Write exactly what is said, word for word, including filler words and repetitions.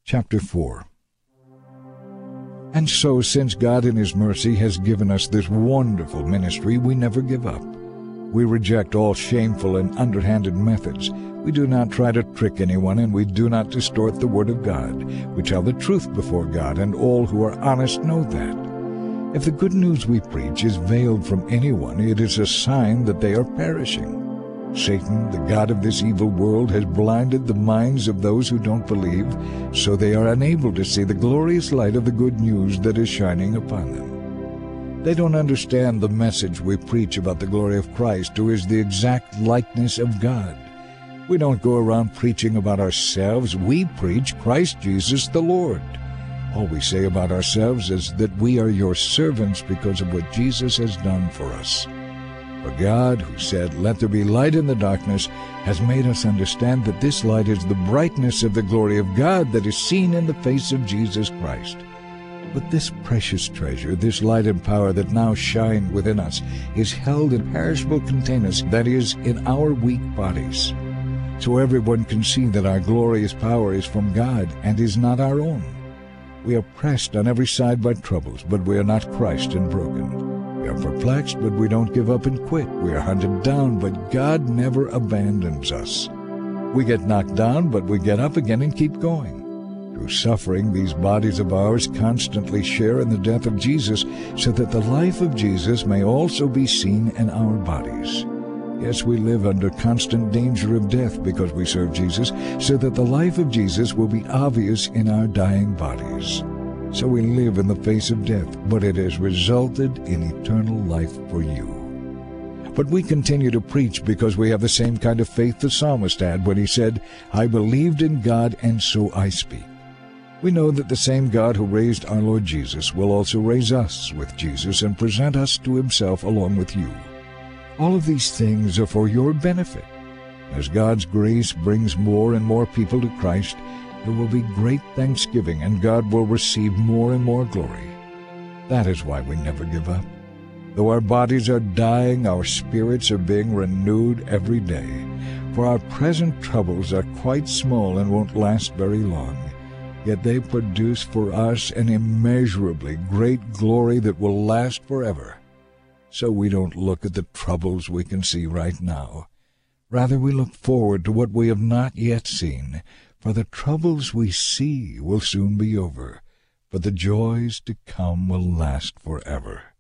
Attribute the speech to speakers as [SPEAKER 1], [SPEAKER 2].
[SPEAKER 1] Chapter four. And so, since God in His mercy has given us this wonderful ministry, we never give up. We reject all shameful and underhanded methods. We do not try to trick anyone, and we do not distort the Word of God. We tell the truth before God, and all who are honest know that. If the good news we preach is veiled from anyone, it is a sign that they are perishing. Satan, the god of this evil world, has blinded the minds of those who don't believe, so they are unable to see the glorious light of the good news that is shining upon them. They don't understand the message we preach about the glory of Christ, who is the exact likeness of God. We don't go around preaching about ourselves. We preach Christ Jesus the Lord. All we say about ourselves is that we are your servants because of what Jesus has done for us. For God, who said, "Let there be light in the darkness," has made us understand that this light is the brightness of the glory of God that is seen in the face of Jesus Christ. But this precious treasure, this light and power that now shine within us, is held in perishable containers, that is, in our weak bodies. So everyone can see that our glorious power is from God and is not our own. We are pressed on every side by troubles, but we are not crushed and broken. We are perplexed, but we don't give up and quit. We are hunted down, but God never abandons us. We get knocked down, but we get up again and keep going. Through suffering, these bodies of ours constantly share in the death of Jesus, so that the life of Jesus may also be seen in our bodies. Yes, we live under constant danger of death because we serve Jesus, so that the life of Jesus will be obvious in our dying bodies. So we live in the face of death, but it has resulted in eternal life for you. But we continue to preach because we have the same kind of faith the psalmist had when he said, "I believed in God, and so I speak." We know that the same God who raised our Lord Jesus will also raise us with Jesus and present us to Himself along with you. All of these things are for your benefit. As God's grace brings more and more people to Christ, there will be great thanksgiving, and God will receive more and more glory. That is why we never give up. Though our bodies are dying, our spirits are being renewed every day. For our present troubles are quite small and won't last very long. Yet they produce for us an immeasurably great glory that will last forever. So we don't look at the troubles we can see right now. Rather, we look forward to what we have not yet seen. For the troubles we see will soon be over, but the joys to come will last forever.